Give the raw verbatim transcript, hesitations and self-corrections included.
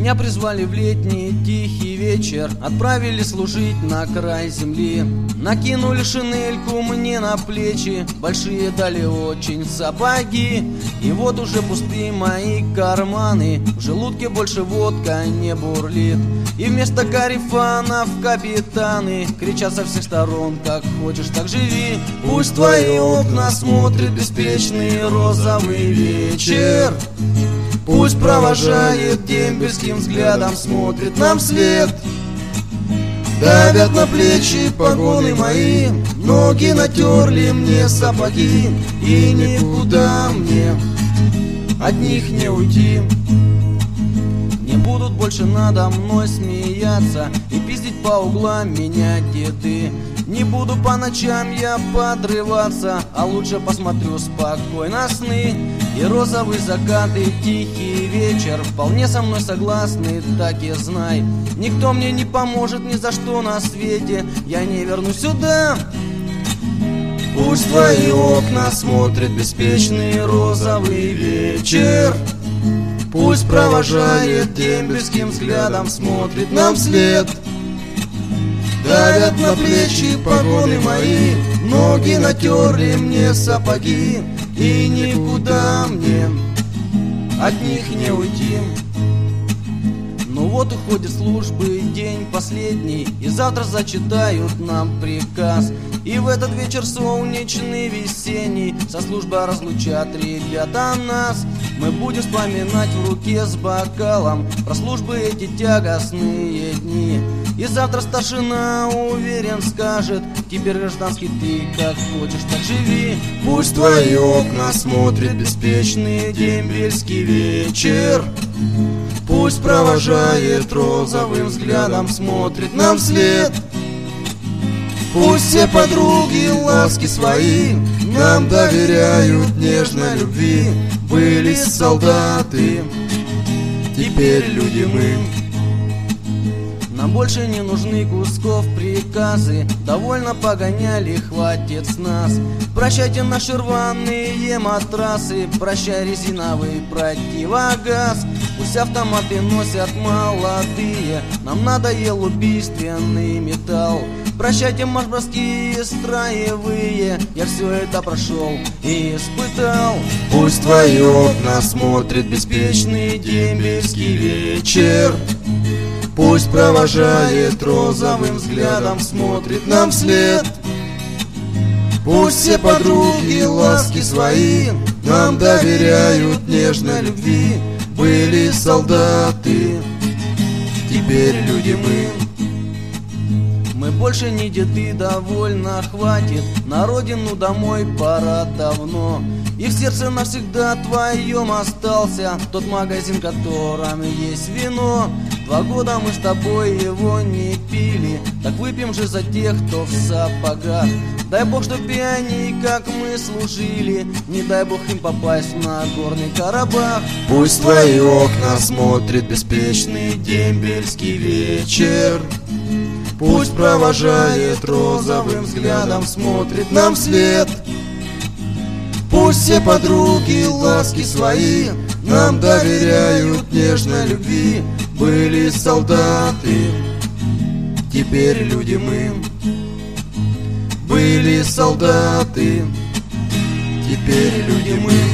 Меня призвали в летний тихий вечер, отправили служить на край земли. Накинули шинельку мне на плечи, большие дали очень сапоги. И вот уже пустые мои карманы, в желудке больше водка не бурлит. И вместо карифанов капитаны кричат со всех сторон: как хочешь, так живи. Пусть твои окна смотрит беспечный розовый вечер, пусть провожает дембельским взглядом, смотрит нам вслед. Давят на плечи погоны мои, ноги натерли мне сапоги, и никуда мне от них не уйти. Не будут больше надо мной смеяться и пиздить по углам меня деды. Не буду по ночам я подрываться, а лучше посмотрю спокойно сны. И розовый закат, и тихий вечер вполне со мной согласны, так и знай. Никто мне не поможет ни за что на свете, я не вернусь сюда. Пусть твои окна смотрит беспечный розовый вечер, пусть провожает дембельским взглядом, смотрит нам вслед. Давят на плечи погоны мои, ноги натерли мне сапоги, и никуда мне от них не уйти. Ну вот уходит службы день последний, и завтра зачитают нам приказ. И в этот вечер солнечный весенний со службы разлучат ребята нас. Мы будем вспоминать в руке с бокалом про службы эти тягостные дни. И завтра старшина, уверен, скажет: теперь гражданский ты как хочешь, так живи. Пусть твои окна смотрит беспечный дембельский вечер, пусть провожает розовым взглядом, смотрит нам вслед. Пусть все подруги ласки свои нам доверяют нежной любви. Были солдаты, теперь люди мы. Нам больше не нужны кусков приказы, довольно погоняли, хватит с нас. Прощайте наши рваные матрасы, прощай резиновый противогаз. Пусть автоматы носят молодые, нам надоел убийственный металл. Прощайте марш-броски строевые, я все это прошел и испытал. Пусть твои окна смотрит беспечный дембельский вечер, пусть провожает розовым взглядом, смотрит нам вслед. Пусть все подруги ласки свои нам доверяют нежной любви. Были солдаты, теперь люди мы. Мы больше не деды, довольно хватит, на родину домой пора давно. И в сердце навсегда твоем остался тот магазин, в котором есть вино. Два года мы с тобой его не пили, так выпьем же за тех, кто в сапогах. Дай Бог, чтоб и они, как мы, служили, не дай Бог им попасть на горный Карабах. Пусть твои окна смотрит беспечный дембельский вечер, пусть провожает розовым взглядом, смотрит нам вслед. Пусть все подруги ласки свои нам доверяют нежной любви. Были солдаты, теперь люди мы. Были солдаты, теперь люди мы.